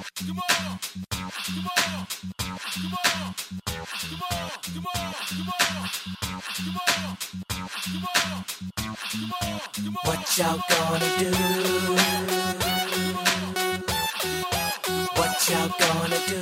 What y'all gonna do? What y'all gonna do?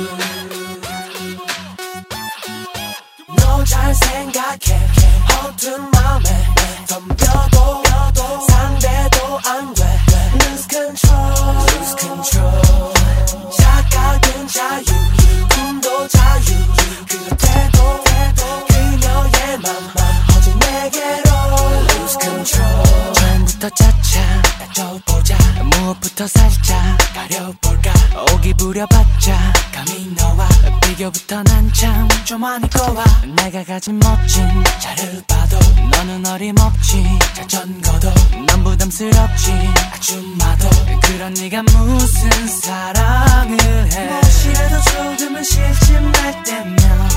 너 잘 생각해. 허튼 맘에 덤벼도 상대도 안 돼. Lose control, lose control. 착각은 자유, 꿈도 자유. 그렇대도 그녀의 맘만 오직 내게로. Lose control. 처음부터 차차 따져보자. 무엇부터 살짝 가려볼까. 오기 부려봤자 감히 너와 비교부터 한참 좀 아니고 와. 내가 가진 멋진 차를 봐도 너는 어림없지. 자전거도 넌 부담스럽지. 아줌마도 그런 네가 무슨 사랑을 해. 무엇이라도 조금은 실증날 때면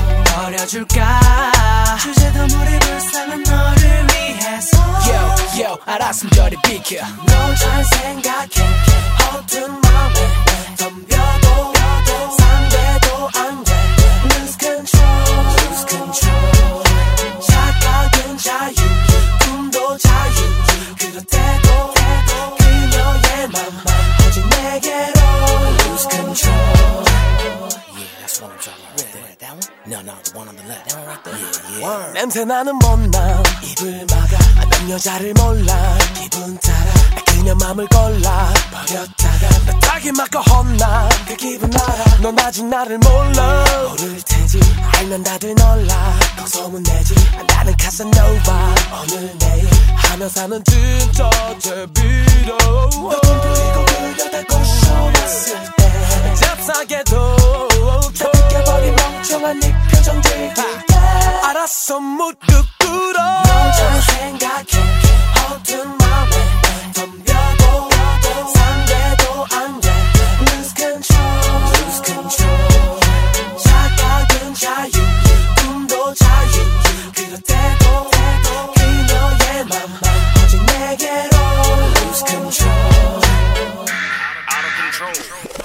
버려줄까. 주제도 모를 불쌍한 너를 위해서. Yo 알았으면 저리 비켜. 너 잘 생각해. 허튼 맘에 덤벼도 상대도 안 돼. Lose control, lose control. 착각은 자유, 꿈도 자유. 그렇대도 그녀의 맘만 오직 내게로. Lose control. Yeah, that's what I'm talking about. Really? That one? No, the one on the left. That one right there? Yeah. 냄새나는 못남 입을 막아. 난 여자를 몰라 기분 따라. 그녀 맘을 골라 버렸다가 나 딱히 맞고 혼나. 그 기분 알아. 넌 아직 나를 몰라. 모를 테지. 알면 다들 놀라. 꼭 소문내지. 나는 카사노바. 오늘 내일 하며 사는 진짜 제비로. 너 좀 부리고 그려다 꼬셔왔을 때 잽싸게도 다 느껴버린 멍청한 네 표정들. 알았어 무릎 꿇어. 너 잘 생각해. 허튼 맘에 덤벼도 상대도 안 돼. Lose control, lose control. 착각은 자유, 꿈도 자유. 그렇대도 그녀의 맘만 오직 내게로. Lose control. Out of control.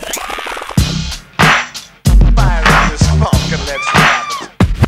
Fire in this funk and let's have it.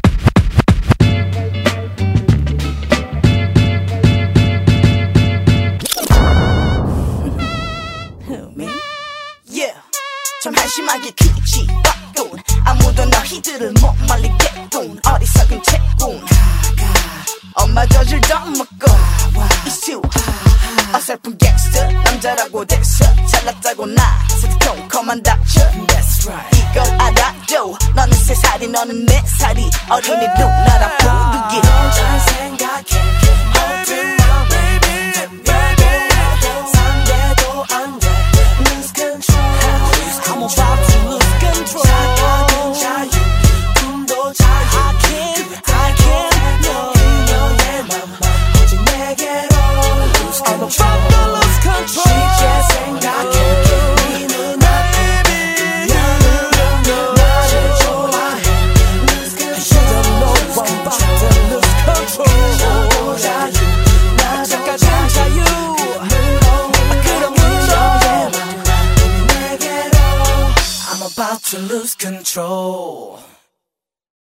참 한심하게 귀치 왔군. 아무도 너희들을 못 말리겠군. 어리석은 채군. 엄마 젖을 더 먹고 이슈 어설픈 갱스터 남자라고 됐어. 잘났다고 나서 컴컴한 닥쳐. 이걸 알아줘. 너는 3살이 너는 4살이. 어린이 누나라 부르기. 너 잘 생각해. 허튼 맘에 덤벼도 상대도 안 돼. Lose control. I'm about to lose control. 착각은 자유, 꿈도 자유. I can't know. 그녀의 맘만 오직 내게로. Lose control. I'm about to lose control. 쉽게 생각해. 네 눈앞에 나를 좋아해. Lose control. You don't know I'm about to lose control. 자유, 나 착각은 자유. 그런 그녀의 맘만 오직 내게로. I'm about to lose control.